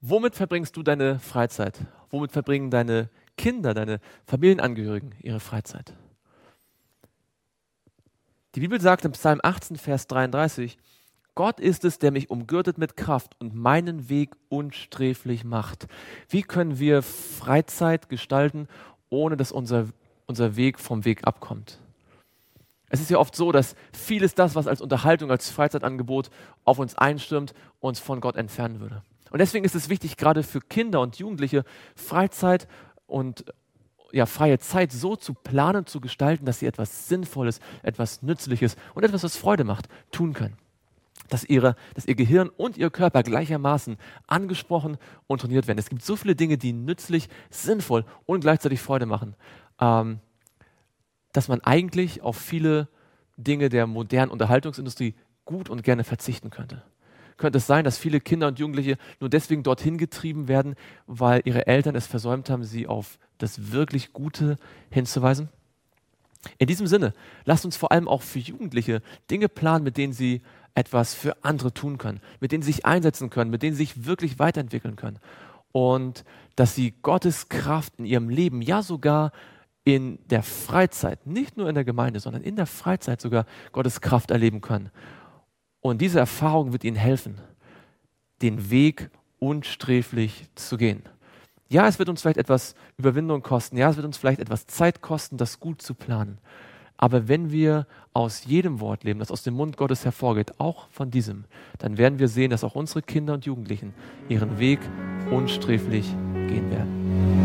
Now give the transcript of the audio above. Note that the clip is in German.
Womit verbringst du deine Freizeit? Womit verbringen deine Kinder, deine Familienangehörigen ihre Freizeit? Die Bibel sagt im Psalm 18, Vers 33, Gott ist es, der mich umgürtet mit Kraft und meinen Weg unsträflich macht. Wie können wir Freizeit gestalten, ohne dass unser Weg vom Weg abkommt? Es ist ja oft so, dass vieles das, was als Unterhaltung, als Freizeitangebot auf uns einstürmt, uns von Gott entfernen würde. Und deswegen ist es wichtig, gerade für Kinder und Jugendliche Freizeit und freie Zeit so zu planen, zu gestalten, dass sie etwas Sinnvolles, etwas Nützliches und etwas, was Freude macht, tun können. Dass ihr Gehirn und ihr Körper gleichermaßen angesprochen und trainiert werden. Es gibt so viele Dinge, die nützlich, sinnvoll und gleichzeitig Freude machen, dass man eigentlich auf viele Dinge der modernen Unterhaltungsindustrie gut und gerne verzichten könnte. Könnte es sein, dass viele Kinder und Jugendliche nur deswegen dorthin getrieben werden, weil ihre Eltern es versäumt haben, sie auf das wirklich Gute hinzuweisen? In diesem Sinne, lasst uns vor allem auch für Jugendliche Dinge planen, mit denen sie etwas für andere tun können, mit denen sie sich einsetzen können, mit denen sie sich wirklich weiterentwickeln können. Und dass sie Gottes Kraft in ihrem Leben, ja sogar in der Freizeit, nicht nur in der Gemeinde, sondern in der Freizeit sogar Gottes Kraft erleben können. Und diese Erfahrung wird ihnen helfen, den Weg unsträflich zu gehen. Ja, es wird uns vielleicht etwas Überwindung kosten, ja, es wird uns vielleicht etwas Zeit kosten, das gut zu planen. Aber wenn wir aus jedem Wort leben, das aus dem Mund Gottes hervorgeht, auch von diesem, dann werden wir sehen, dass auch unsere Kinder und Jugendlichen ihren Weg unsträflich gehen werden.